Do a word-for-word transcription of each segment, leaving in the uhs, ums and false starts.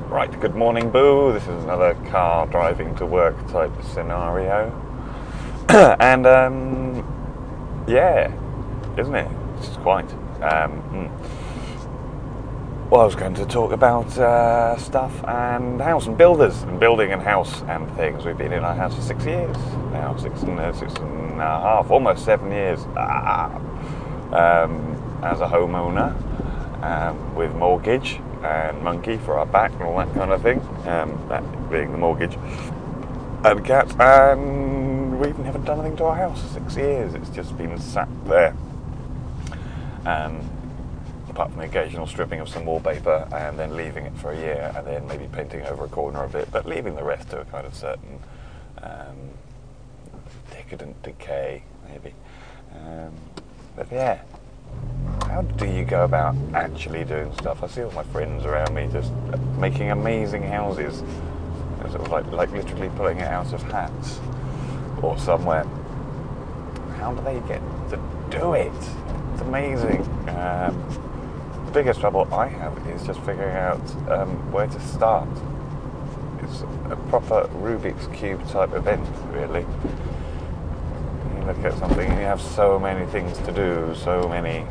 Right, good morning, Boo. This is another car driving to work type scenario. and, um, yeah, isn't it? It's quite. Um, mm. Well, I was going to talk about uh, stuff and house and builders and building and house and things. We've been in our house for six years now, six and, uh, six and a half, almost seven years ah, um, as a homeowner um, with mortgage and monkey for our back and all that kind of thing, um, that being the mortgage and cats, and we've never done anything to our house for six years. It's just been sat there, um, apart from the occasional stripping of some wallpaper and then leaving it for a year and then maybe painting over a corner a bit, but leaving the rest to a kind of certain um, decadent decay maybe. Um, but yeah, how do you go about actually doing stuff? I see all my friends around me just making amazing houses, sort of like, like literally pulling it out of hats or somewhere. How do they get to do it? It's amazing. Um, the biggest trouble I have is just figuring out um, where to start. It's a proper Rubik's Cube type event, really. You look at something and you have so many things to do, so many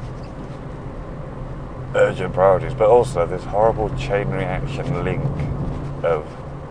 urgent priorities, but also this horrible chain reaction link of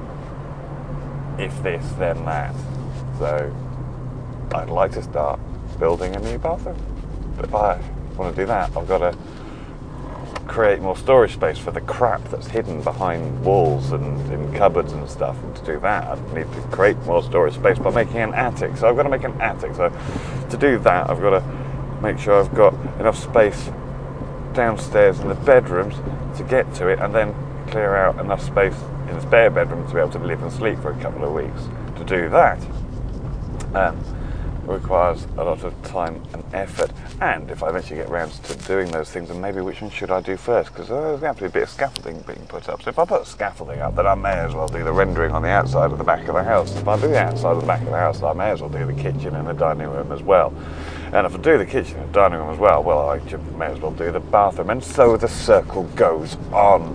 if this, then that. So I'd like to start building a new bathroom, but if I want to do that, I've got to create more storage space for the crap that's hidden behind walls and in cupboards and stuff. And to do that, I need to create more storage space by making an attic. So I've got to make an attic. So to do that, I've got to make sure I've got enough space downstairs in the bedrooms to get to it, and then clear out enough space in the spare bedroom to be able to live and sleep for a couple of weeks. To do that um, requires a lot of time and effort, and if I eventually get around to doing those things, then maybe which one should I do first, because there's going to have to be a bit of scaffolding being put up. So if I put scaffolding up, then I may as well do the rendering on the outside of the back of the house. If I do the outside of the back of the house, I may as well do the kitchen and the dining room as well. And if I do the kitchen and dining room as well, well, I may as well do the bathroom. And so the circle goes on.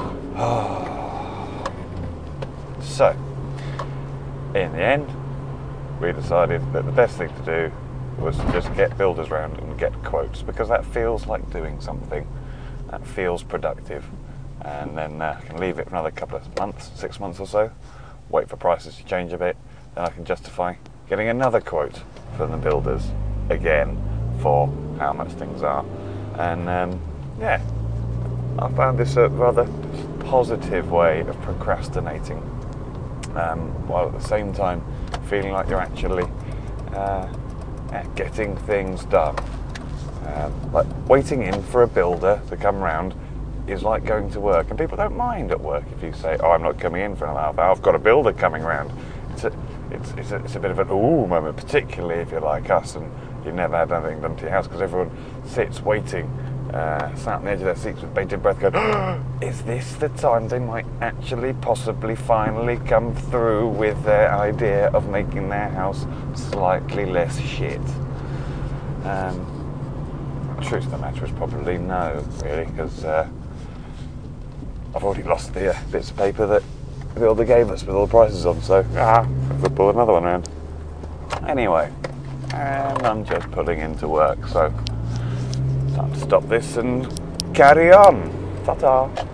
So, in the end, we decided that the best thing to do was to just get builders round and get quotes, because that feels like doing something. That feels productive. And then uh, I can leave it for another couple of months, six months or so, wait for prices to change a bit, then I can justify getting another quote from the builders again for how much things are. And um, yeah, I found this a rather positive way of procrastinating, um, while at the same time feeling like you're actually uh, yeah, getting things done. Um, like waiting in for a builder to come round is like going to work, and people don't mind at work if you say, oh, I'm not coming in for another half hour, I've got a builder coming round. It's a, it's, it's, a, it's a bit of an ooh moment, particularly if you're like us and you've never had anything done to your house, because everyone sits waiting, uh, sat on the edge of their seats with bated breath going, oh, is this the time they might actually possibly finally come through with their idea of making their house slightly less shit? Um, the truth of the matter is probably no, really, because uh, I've already lost the uh, bits of paper that the builder gave us with all the prices on, so ah, I have to pull another one around. Anyway, and I'm just pulling into work, so time to stop this and carry on. Ta-ta.